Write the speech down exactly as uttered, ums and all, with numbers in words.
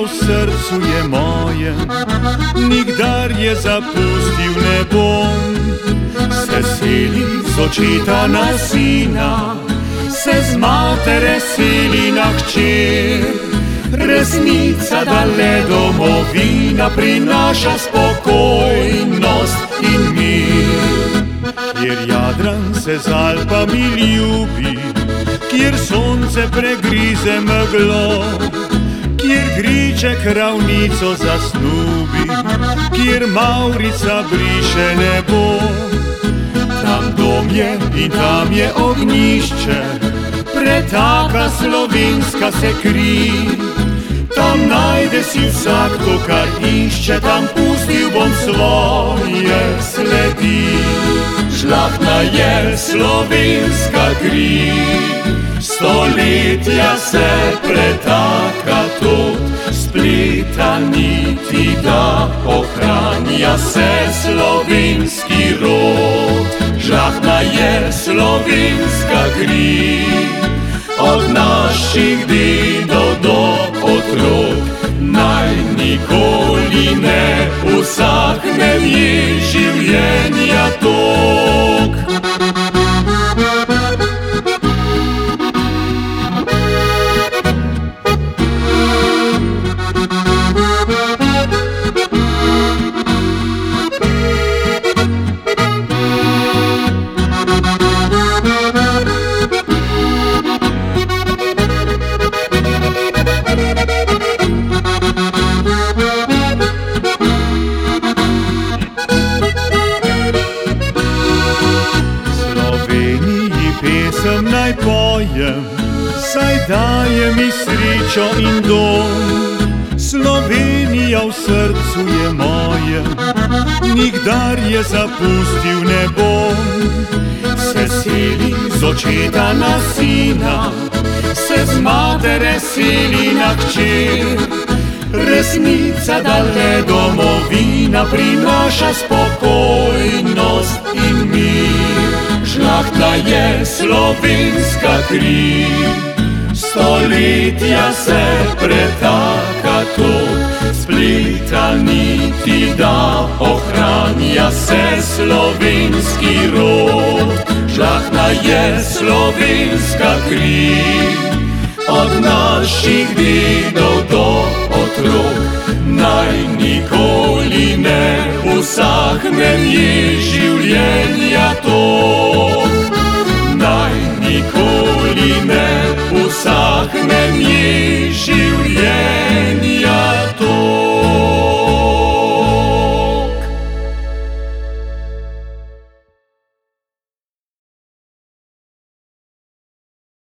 v srcu je mojem, nikdar je zapustil ne bom. Se seli z očeta na sina, se z matere seli na hčer. Resnica, da le domovina prinaša spokojnost in mir. Kjer Jadran se z Alpami ljubi, kjer sonce pregrize meglo, kjer griček ravnico zasnubi, kjer Mavrica briše nebo. Tam dom je in tam je ognjišče, pretaka slovenska se kri. Tam najde si vsak to, kar išče, tam pustil bom svoje sledi. Žlahtna je slovenska kri, stoletja se pretaka tot, spleta niti da ohranja se slovenski rod. Žlahtna je slovenska kri, od naših dedov do otrok, naj nikoli ne usahne je življenja tok. Pesem naj pojem, saj daje mi srečo in dom. Slovenija v srcu je mojem, nikdar je zapustil ne bom. Se seli z očeta na sina, se z matere seli na hčer. Resnica, da le domovina prinaša spokojnost in mir. Žlahtna je slovenska kri, stoletja se pretaka tot, spleta niti da ohranja se slovenski rod. Žlahtna je slovenska kri, od naših dedov do otrok, naj nikoli ne usahne je življenja tok.